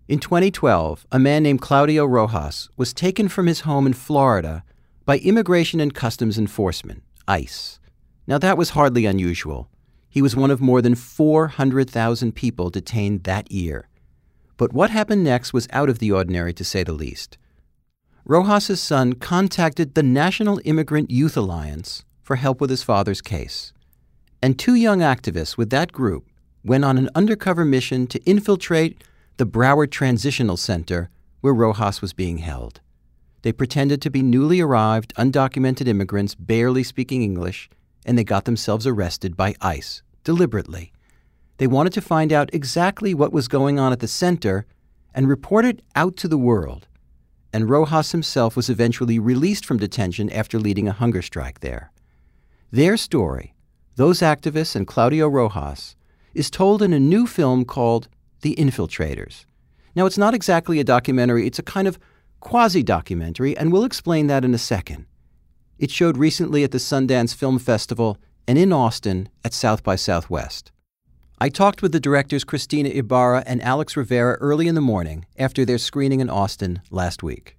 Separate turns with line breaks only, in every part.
In 2012, a man named Claudio Rojas was taken from his home in Florida by Immigration and Customs Enforcement, ICE. Now, that was hardly unusual. He was one of more than 400,000 people detained that year. But what happened next was out of the ordinary, to say the least. Rojas's son contacted the National Immigrant Youth Alliance for help with his father's case. And two young activists with that group went on an undercover mission to infiltrate the Broward Transitional Center where Rojas was being held. They pretended to be newly arrived, undocumented immigrants barely speaking English, and they got themselves arrested by ICE, deliberately. They wanted to find out exactly what was going on at the center and report it out to the world. And Rojas himself was eventually released from detention after leading a hunger strike there. Their story, those activists and Claudio Rojas, is told in a new film called The Infiltrators. Now, it's not exactly a documentary, it's a kind of quasi-documentary, and we'll explain that in a second. It showed recently at the Sundance Film Festival and in Austin at South by Southwest. I talked with the directors Cristina Ibarra and Alex Rivera early in the morning after their screening in Austin last week.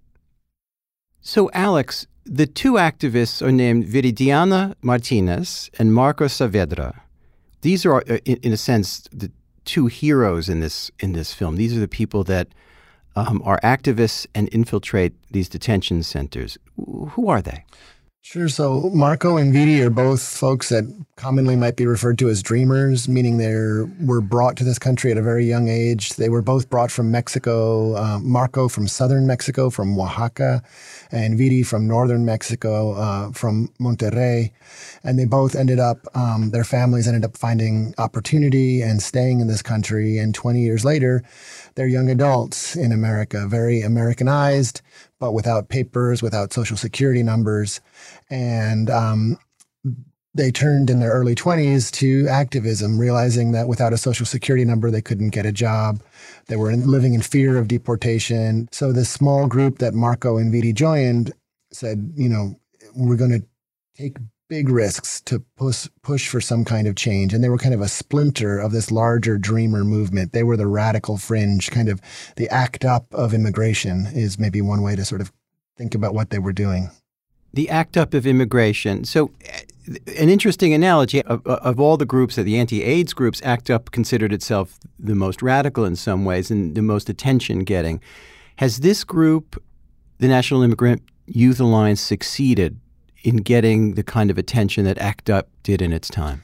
So, Alex, the two activists are named Viridiana Martinez and Marco Saavedra. These are, in a sense, the two heroes in this film. These are the people that are activists and infiltrate these detention centers. Who are they?
Sure. So Marco and Viri are both folks that commonly might be referred to as dreamers, meaning they were brought to this country at a very young age. They were both brought from Mexico, Marco from southern Mexico, from Oaxaca, and Viri from northern Mexico, from Monterrey. And they both ended up, their families ended up finding opportunity and staying in this country. And 20 years later, they're young adults in America, very Americanized, but without papers, without social security numbers. And they turned in their early 20s to activism, realizing that without a social security number, they couldn't get a job. They were living in fear of deportation. So this small group that Marco and Viri joined said, we're going to take big risks to push for some kind of change. And they were kind of a splinter of this larger dreamer movement. They were the radical fringe, kind of the ACT UP of immigration is maybe one way to sort of think about what they were doing.
The ACT UP of immigration. So an interesting analogy of all the groups, the anti-AIDS groups, ACT UP considered itself the most radical in some ways and the most attention-getting. Has this group, the National Immigrant Youth Alliance, succeeded in getting the kind of attention that ACT UP did in its time?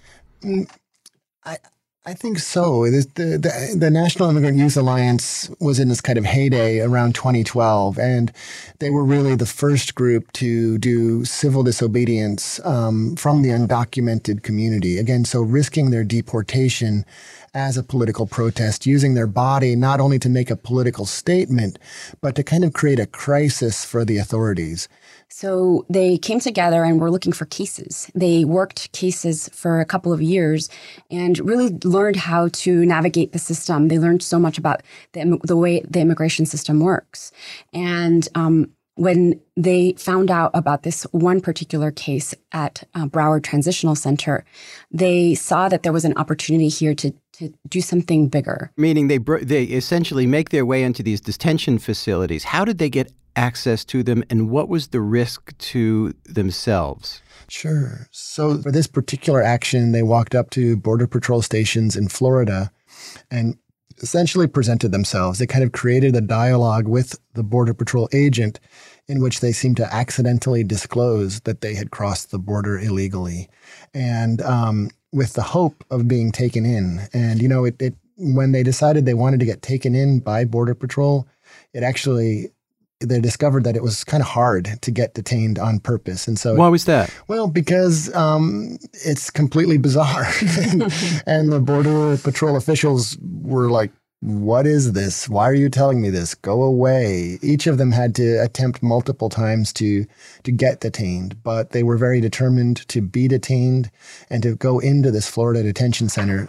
I think so. The National Immigrant Youth Alliance was in this kind of heyday around 2012, and they were really the first group to do civil disobedience from the undocumented community. Again, so risking their deportation as a political protest, using their body not only to make a political statement, but to kind of create a crisis for the authorities.
So they came together and were looking for cases. They worked cases for a couple of years and really learned how to navigate the system. They learned so much about the way the immigration system works. And when they found out about this one particular case at Broward Transitional Center, they saw that there was an opportunity here to do something bigger.
Meaning they essentially make their way into these detention facilities. How did they get access to them, and what was the risk to themselves?
Sure. So for this particular action, they walked up to Border Patrol stations in Florida and essentially presented themselves. They kind of created a dialogue with the Border Patrol agent in which they seemed to accidentally disclose that they had crossed the border illegally, and with the hope of being taken in. And, when they decided they wanted to get taken in by Border Patrol, they discovered that it was kind of hard to get detained on purpose. And so,
why was that?
Well, because it's completely bizarre. And the Border Patrol officials were like, what is this? Why are you telling me this? Go away. Each of them had to attempt multiple times to get detained, but they were very determined to be detained and to go into this Florida detention center.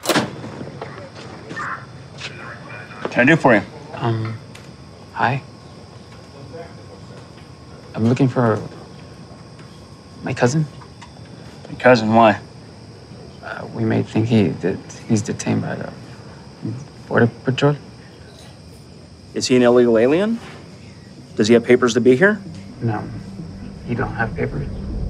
What can I do for you?
Hi. I'm looking for my cousin.
Your cousin, why?
We may think he's detained by the Border Patrol.
Is he an illegal alien? Does he have papers to be here?
No, he don't have papers.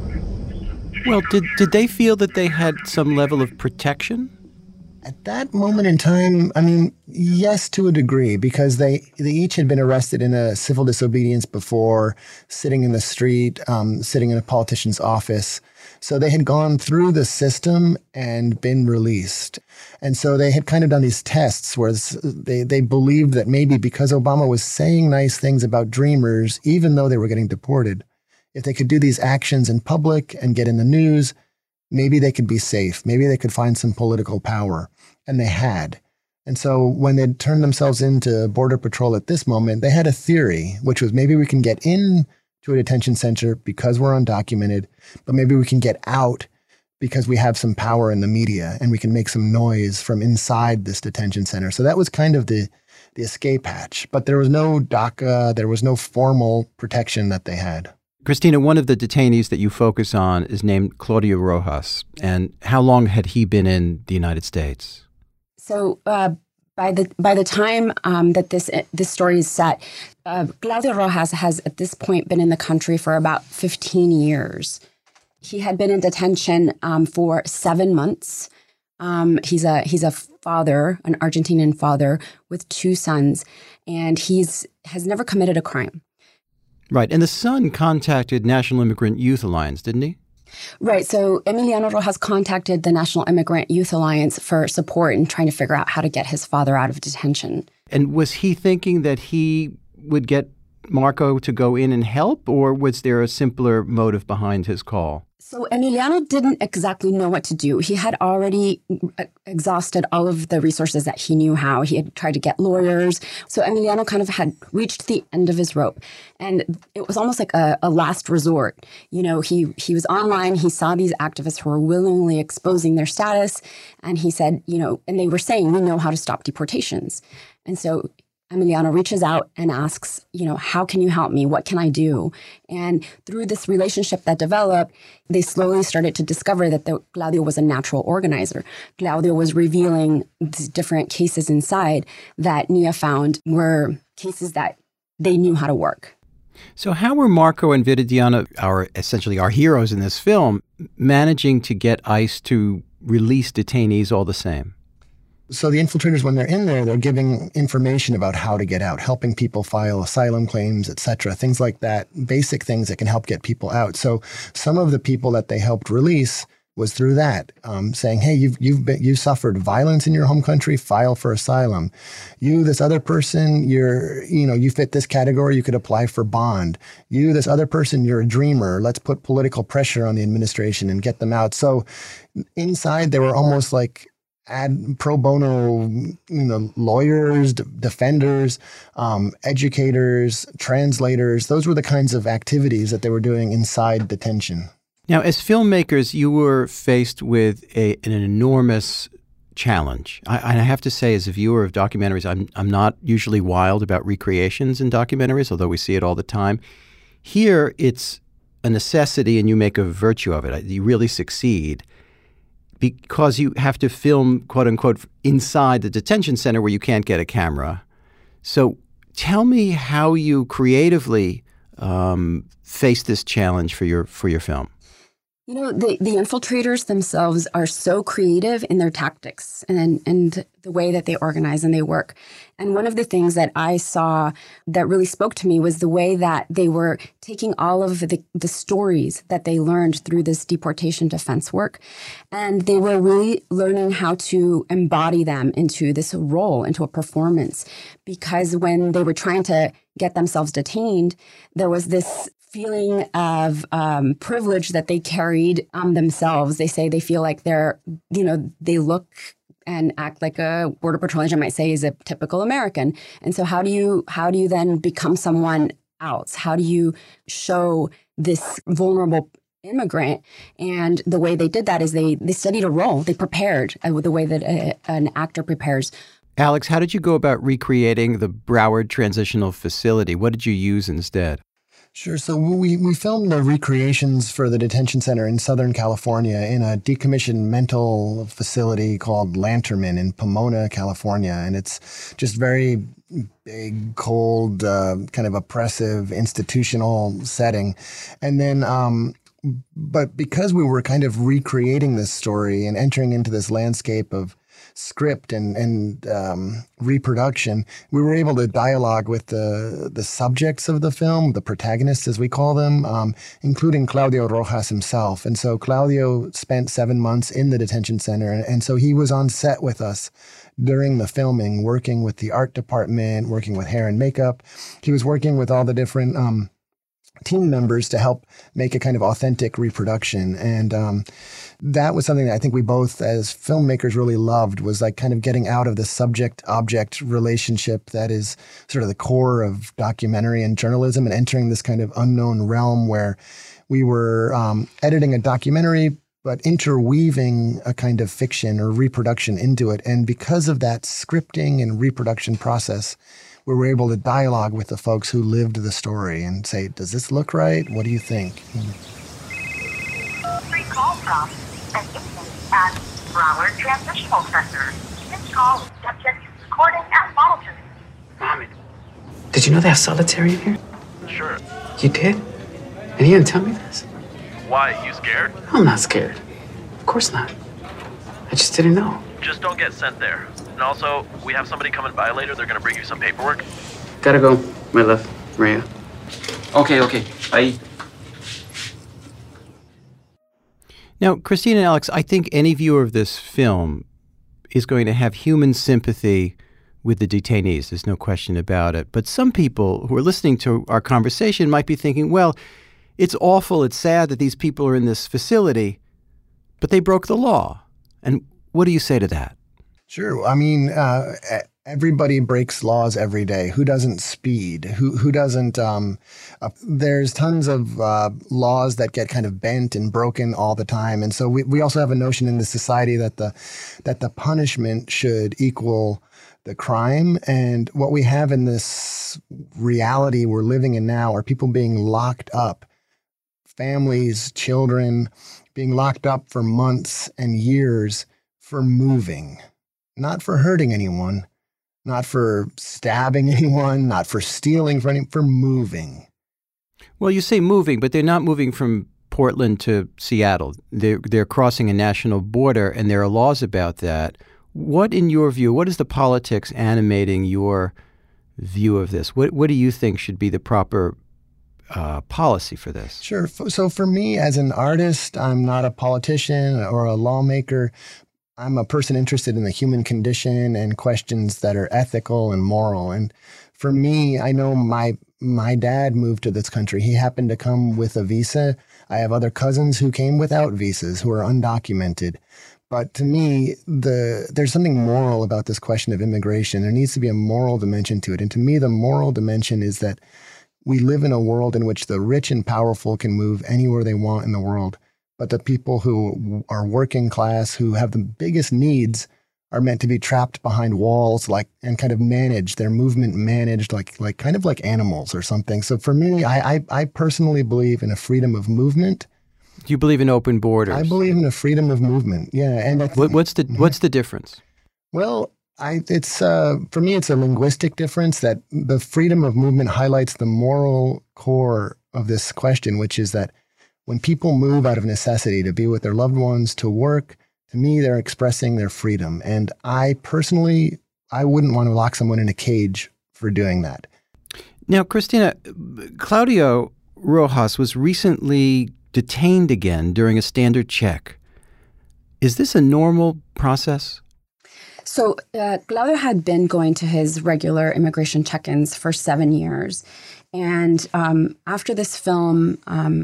Well, did they feel that they had some level of protection?
At that moment in time, I mean, yes, to a degree, because they each had been arrested in a civil disobedience before, sitting in the street, sitting in a politician's office. So they had gone through the system and been released. And so they had kind of done these tests where they believed that maybe because Obama was saying nice things about Dreamers, even though they were getting deported, if they could do these actions in public and get in the news, maybe they could be safe. Maybe they could find some political power. And they had. And so when they turned themselves into Border Patrol at this moment, they had a theory, which was maybe we can get in to a detention center because we're undocumented, but maybe we can get out because we have some power in the media and we can make some noise from inside this detention center. So that was kind of the escape hatch. But there was no DACA, there was no formal protection that they had.
Christina, one of the detainees that you focus on is named Claudio Rojas. And how long had he been in the United States?
So by the time that this story is set, Claudio Rojas has at this point been in the country for about 15 years. He had been in detention for 7 months. He's a father, an Argentinian father with 2 sons, and has never committed a crime.
Right, and the son contacted National Immigrant Youth Alliance, didn't he?
Right. So Emiliano Rojas contacted the National Immigrant Youth Alliance for support in trying to figure out how to get his father out of detention.
And was he thinking that he would get Marco to go in and help, or was there a simpler motive behind his call?
So Emiliano didn't exactly know what to do. He had already exhausted all of the resources that he knew how. He had tried to get lawyers. So Emiliano kind of had reached the end of his rope. And it was almost like a last resort. You know, he was online. He saw these activists who were willingly exposing their status. And he said, you know, and they were saying, we know how to stop deportations. And so Emiliano reaches out and asks, you know, how can you help me? What can I do? And through this relationship that developed, they slowly started to discover that Claudio was a natural organizer. Claudio was revealing these different cases inside that NIA found were cases that they knew how to work.
So how were Marco and Viridiana, essentially our heroes in this film, managing to get ICE to release detainees all the same?
So the infiltrators, when they're in there, they're giving information about how to get out, helping people file asylum claims, et cetera, things like that, basic things that can help get people out. So some of the people that they helped release was through that, saying, hey, you've suffered violence in your home country, file for asylum. You, this other person, you fit this category, you could apply for bond. You, this other person, you're a dreamer. Let's put political pressure on the administration and get them out. So inside, they were almost like pro bono, lawyers, defenders, educators, translators. Those were the kinds of activities that they were doing inside detention.
Now, as filmmakers, you were faced with an enormous challenge. I have to say, as a viewer of documentaries, I'm not usually wild about recreations in documentaries, although we see it all the time. Here, it's a necessity, and you make a virtue of it. You really succeed, because you have to film, quote unquote, inside the detention center where you can't get a camera. So tell me how you creatively face this challenge for your film.
You know, the infiltrators themselves are so creative in their tactics and the way that they organize and they work. And one of the things that I saw that really spoke to me was the way that they were taking all of the stories that they learned through this deportation defense work, and they were really learning how to embody them into this role, into a performance. Because when they were trying to get themselves detained, there was this feeling of privilege that they carried themselves. They say they feel like they look and act like a Border Patrol agent might say is a typical American. And so how do you then become someone else? How do you show this vulnerable immigrant? And the way they did that is they studied a role. They prepared the way that an actor prepares.
Alex, how did you go about recreating the Broward Transitional Facility? What did you use instead?
Sure. So we filmed the recreations for the detention center in Southern California in a decommissioned mental facility called Lanterman in Pomona, California. And it's just very big, cold, kind of oppressive institutional setting. And then, but because we were kind of recreating this story and entering into this landscape of script and reproduction, we were able to dialogue with the subjects of the film, the protagonists as we call them, including Claudio Rojas himself. And so Claudio spent 7 months in the detention center, and so he was on set with us during the filming, working with the art department, working with hair and makeup. He was working with all the different team members to help make a kind of authentic reproduction. And that was something that I think we both as filmmakers really loved, was like kind of getting out of the subject-object relationship that is sort of the core of documentary and journalism, and entering this kind of unknown realm where we were editing a documentary but interweaving a kind of fiction or reproduction into it. And because of that scripting and reproduction process, we were able to dialogue with the folks who lived the story and say, does this look right? What do you think?
Free call from an inmate at Broward Transitional Center. This call is subject to recording and monitoring.
Mohammed, did you know they have solitary in here?
Sure.
You did? And you didn't tell me this?
Why, you scared?
I'm not scared. Of course not. I just didn't know.
Just don't get sent there. And also, we have somebody coming by later. They're gonna bring you some paperwork.
Gotta go, my love, Maria. Okay, bye.
Now, Christine and Alex, I think any viewer of this film is going to have human sympathy with the detainees. There's no question about it. But some people who are listening to our conversation might be thinking, well, it's awful, it's sad that these people are in this facility, but they broke the law. And what do you say to that?
Sure. I mean, everybody breaks laws every day. Who doesn't speed? Who doesn't? There's tons of laws that get kind of bent and broken all the time. And so we also have a notion in the society that the punishment should equal the crime. And what we have in this reality we're living in now are people being locked up, families, children being locked up for months and years for moving, not for hurting anyone, not for stabbing anyone, not for stealing, for moving.
Well, you say moving, but they're not moving from Portland to Seattle. They're crossing a national border, and there are laws about that. What, in your view, what is the politics animating your view of this? What do you think should be the proper policy for this?
Sure. So for me, as an artist, I'm not a politician or a lawmaker. I'm a person interested in the human condition and questions that are ethical and moral. And for me, I know my dad moved to this country. He happened to come with a visa. I have other cousins who came without visas, who are undocumented. But to me, there's something moral about this question of immigration. There needs to be a moral dimension to it. And to me, the moral dimension is that we live in a world in which the rich and powerful can move anywhere they want in the world. But the people who are working class, who have the biggest needs, are meant to be trapped behind walls, and kind of managed, their movement managed like kind of like animals or something. So for me, I personally believe in a freedom of movement.
Do you believe in open borders?
I believe in a freedom of movement. Yeah, and
what's the difference?
Well, it's for me, it's a linguistic difference that the freedom of movement highlights the moral core of this question, which is that when people move out of necessity to be with their loved ones, to work, to me, they're expressing their freedom. And I personally, I wouldn't want to lock someone in a cage for doing that.
Now, Christina, Claudio Rojas was recently detained again during a standard check. Is this a normal process?
So Claudio had been going to his regular immigration check-ins for 7 years. And after this film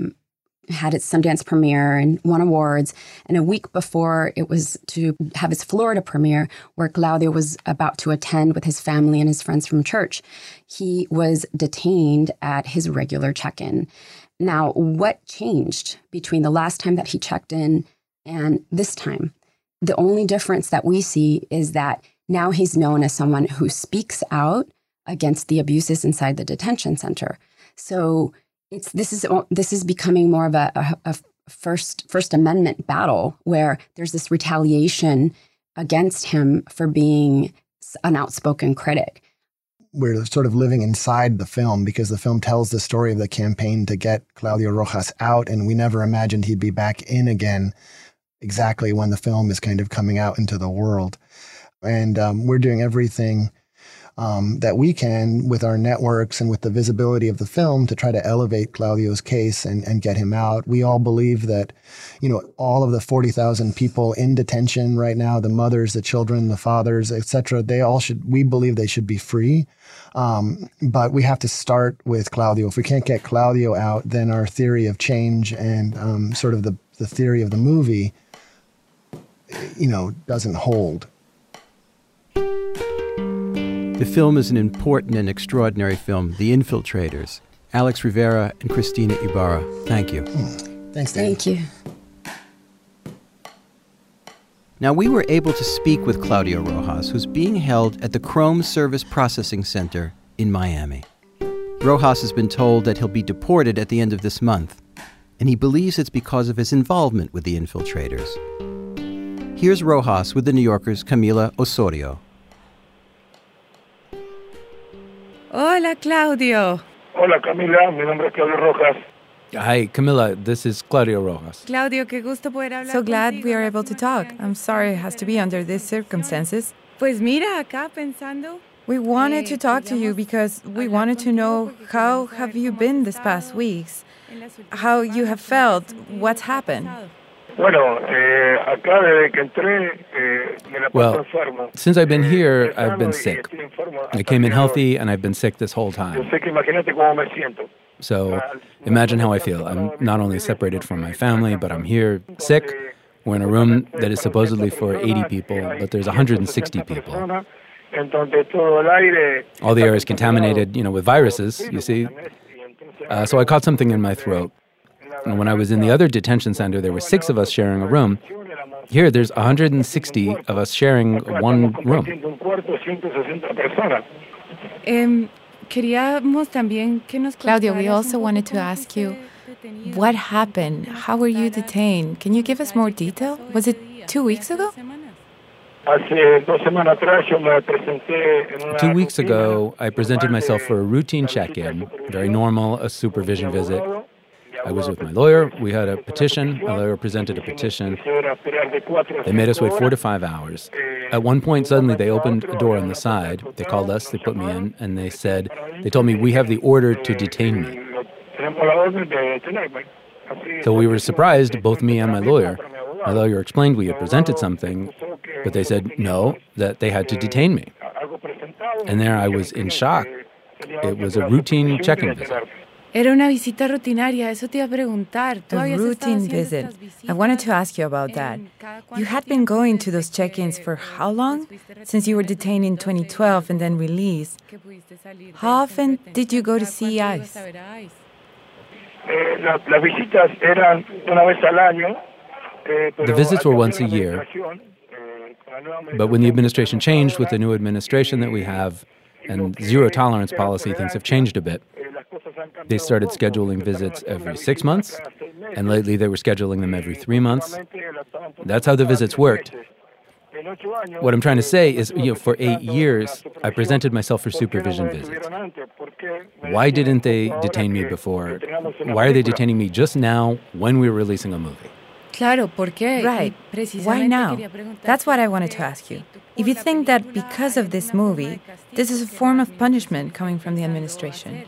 had its Sundance premiere and won awards, and a week before it was to have its Florida premiere, where Claudio was about to attend with his family and his friends from church, he was detained at his regular check-in. Now, what changed between the last time that he checked in and this time? The only difference that we see is that now he's known as someone who speaks out against the abuses inside the detention center. So This is becoming more of a First Amendment battle where there's this retaliation against him for being an outspoken critic.
We're sort of living inside the film because the film tells the story of the campaign to get Claudio Rojas out, and we never imagined he'd be back in again exactly when the film is kind of coming out into the world. And we're doing everything that we can with our networks and with the visibility of the film to try to elevate Claudio's case and get him out. We all believe that, all of the 40,000 people in detention right now, the mothers, the children, the fathers, etc., we believe they should be free. But we have to start with Claudio. If we can't get Claudio out, then our theory of change and sort of the theory of the movie, doesn't hold.
The film is an important and extraordinary film, The Infiltrators. Alex Rivera and Cristina Ibarra, thank you.
Thanks, Dan.
Thank you.
Now, we were able to speak with Claudio Rojas, who's being held at the Chrome Service Processing Center in Miami. Rojas has been told that he'll be deported at the end of this month, and he believes it's because of his involvement with the Infiltrators. Here's Rojas with the New Yorker's Camila Osorio.
Hola, Claudio.
Hola, Camila. Mi nombre es Claudio Rojas.
Hi, Camila. This is Claudio Rojas.
Claudio, qué gusto poder hablar.
So glad we are able to talk. I'm sorry it has to be under these circumstances.
Pues mira, acá pensando.
We wanted to talk to you because we wanted to know how have you been this past weeks, how you have felt, what's happened.
Well,
since I've been here, I've been sick. I came in healthy, and I've been sick this whole time. So imagine how I feel. I'm not only separated from my family, but I'm here sick. We're in a room that is supposedly for 80 people, but there's 160 people. All the air is contaminated, with viruses, you see. So I caught something in my throat. And when I was in the other detention center, there were 6 of us sharing a room. Here, there's 160 of us sharing one room.
Claudio, we also wanted to ask you, what happened? How were you detained? Can you give us more detail? Was it 2 weeks ago?
2 weeks ago, I presented myself for a routine check-in, very normal, a supervision visit. I was with my lawyer. We had a petition. My lawyer presented a petition. They made us wait 4 to 5 hours. At one point, suddenly, they opened a door on the side. They called us. They put me in, and they told me, we have the order to detain me. So we were surprised, both me and my lawyer. My lawyer explained we had presented something, but they said no, that they had to detain me. And there I was in shock. It was a routine check-in visit.
Era una visita rutinaria, eso te iba a preguntar.
A routine visit. I wanted to ask you about that. You had been going to those check-ins for how long? Since you were detained in 2012 and then released. How often did you go to see ICE?
The visits were once a year. But when the administration changed with the new administration that we have, and zero-tolerance policy, things have changed a bit. They started scheduling visits every 6 months, and lately they were scheduling them every 3 months. That's how the visits worked. What I'm trying to say is, for 8 years, I presented myself for supervision visits. Why didn't they detain me before? Why are they detaining me just now when we're releasing a movie?
Claro, ¿por qué?
Right. Why now? That's what I wanted to ask you. If you think that because of this movie, this is a form of punishment coming from the administration.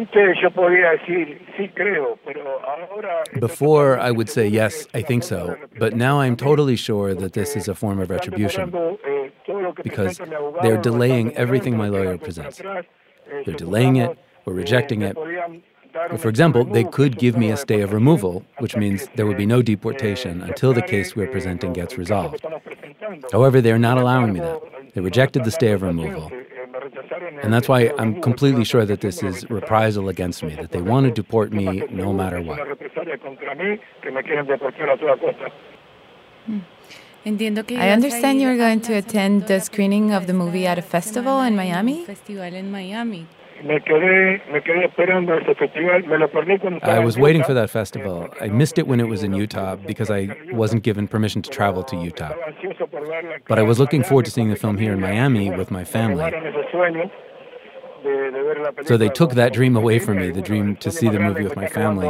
Before, I would say, yes, I think so. But now I'm totally sure that this is a form of retribution because they're delaying everything my lawyer presents. They're delaying it or rejecting it. For example, they could give me a stay of removal, which means there would be no deportation until the case we're presenting gets resolved. However, they're not allowing me that. They rejected the stay of removal. And that's why I'm completely sure that this is reprisal against me, that they want to deport me no matter what.
I understand you're going to attend the screening of the movie at a festival in Miami?
I was waiting for that festival. I missed it when it was in Utah because I wasn't given permission to travel to Utah. But I was looking forward to seeing the film here in Miami with my family. So they took that dream away from me, the dream to see the movie with my family.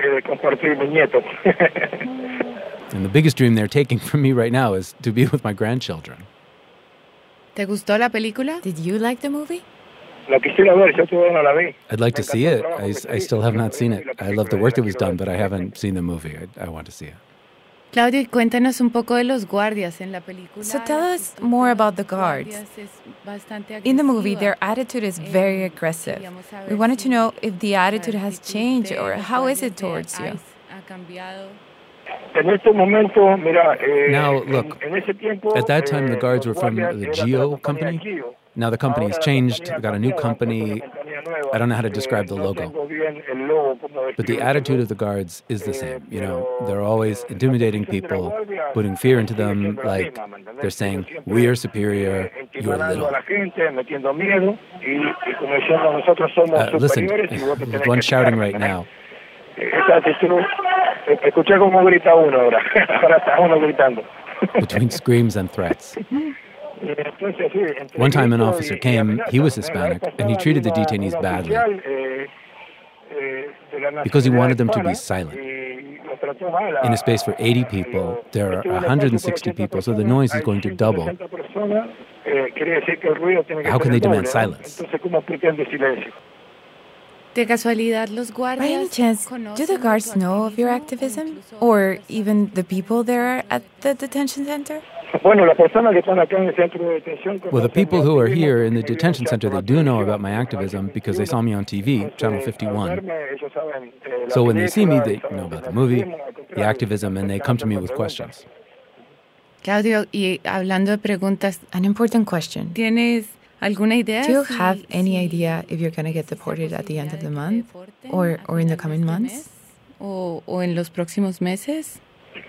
And the biggest dream they're taking from me right now is to be with my grandchildren.
¿Te gustó la película?
Did you like the movie?
I'd like to see it. I still have not seen it. I love the work that was done, but I haven't seen the movie. I want to see it.
Claudio, cuéntanos un poco de los guardias en la película.
So tell us more about the guards. In the movie, their attitude is very aggressive. We wanted to know if the attitude has changed or how is it towards you?
Now, look, at that time the guards were from the Geo company. Now the company's changed. We got a new company. I don't know how to describe the logo. But the attitude of the guards is the same. You know, they're always intimidating people, putting fear into them, like they're saying, we are superior, you're little. Listen, there's one shouting right now. Between screams and threats. One time an officer came, he was Hispanic, and he treated the detainees badly because he wanted them to be silent. In a space for 80 people, there are 160 people, so the noise is going to double. How can they demand silence?
By any chance, do the guards know of your activism? Or even the people there at the detention center?
Well, the people who are here in the detention center, they do know about my activism because they saw me on TV, Channel 51. So when they see me, they know about the movie, the activism, and they come to me with questions.
Claudio, y hablando de preguntas,
an important question.
¿Tienes alguna idea?
Do you have any idea if you're going to get deported at the end of the month or in the coming months?
¿O en los próximos meses?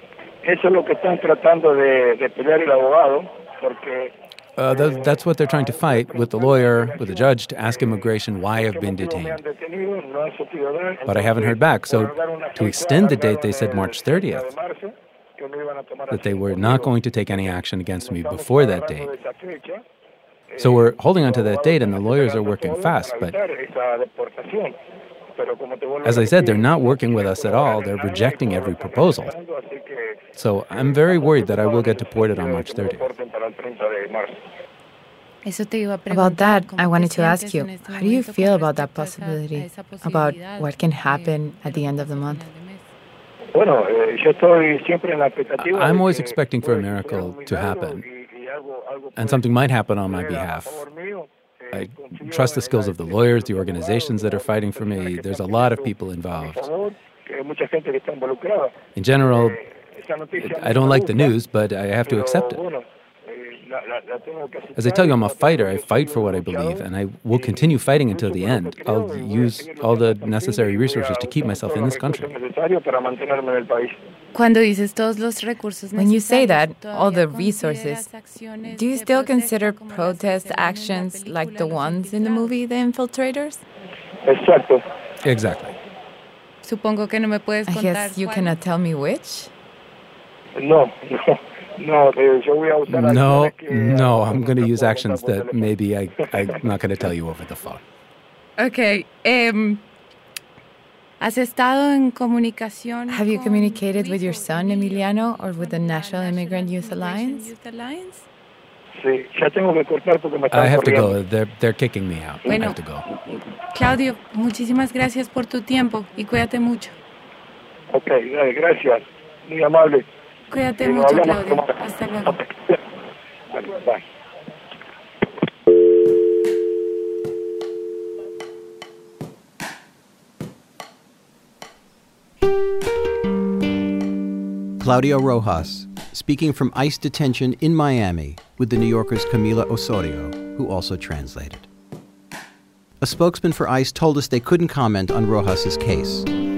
That's what they're trying to fight with the lawyer, with the judge, to ask immigration why I've been detained. But I haven't heard back. So to extend the date, they said March 30th, that they were not going to take any action against me before that date. So we're holding on to that date, and the lawyers are working fast. But as I said, they're not working with us at all. They're rejecting every proposal. So I'm very worried that I will get deported on March 30th.
About that, I wanted to ask you, how do you feel about that possibility, about what can happen at the end of the month?
I'm always expecting for a miracle to happen, and something might happen on my behalf. I trust the skills of the lawyers, the organizations that are fighting for me. There's a lot of people involved. In general, I don't like the news, but I have to accept it. As I tell you, I'm a fighter. I fight for what I believe, and I will continue fighting until the end. I'll use all the necessary resources to keep myself in this country.
When
you say that, all the resources, do you still consider protest actions like the ones in the movie The Infiltrators?
Exactly.
I guess you cannot tell me which?
No, I'm going to use actions that maybe I'm not going to tell you over the phone.
Okay. Have
you communicated with your son, Emiliano, or with the National Immigrant Youth Alliance?
I have to go. They're kicking me out. I have to go.
Claudio, muchísimas gracias por tu tiempo y cuídate mucho.
Okay, gracias. Muy amable.
Cuídate mucho, Claudio. Hasta luego.
Bye.
Claudio Rojas, speaking from ICE detention in Miami with the New Yorker's Camila Osorio, who also translated. A spokesman for ICE told us they couldn't comment on Rojas's case.